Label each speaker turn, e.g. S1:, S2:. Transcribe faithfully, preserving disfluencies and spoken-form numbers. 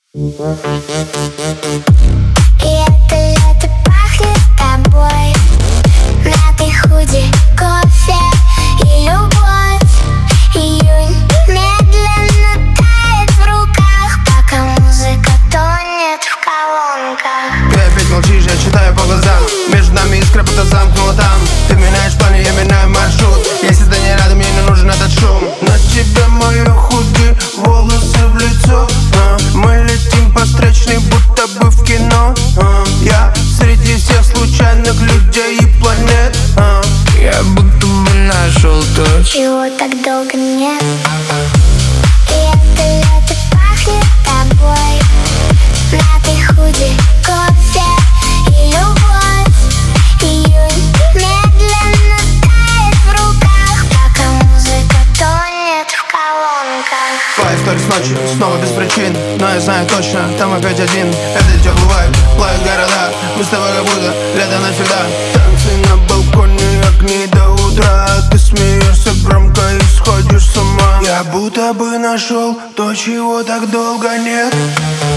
S1: это лето пахнет тобой, мятый худи, кофе и любовь. Июнь медленно тает в руках, пока музыка тонет в колонках.
S2: Ты опять молчишь, я читаю по глазам. Между нами искра будто замкнула там. Ты меняешь планы, я меняю маршрут. Если ты не рядом, мне не нужен этот шум. На тебе мои худи, волосы в лицо, а? Мы летим по встречной, будто бы в кино, а? Я среди всех случайных людей и планет, а?
S3: Я будто бы нашел то,
S1: чего так долго нет. И это лето пахнет тобой, мятый худи, кофе и любовь. Июнь медленно тает в руках, пока музыка тонет в колонках.
S2: Твоя история с ночи, снова без причин. Но я знаю точно, там опять один. Это теплый вайб, плавят города. Мы с тобой как будто лето навсегда. Танцы на балконе, огни до утра. Ты смеешься громко и сходишь с ума. Я будто бы нашел то, чего так долго нет.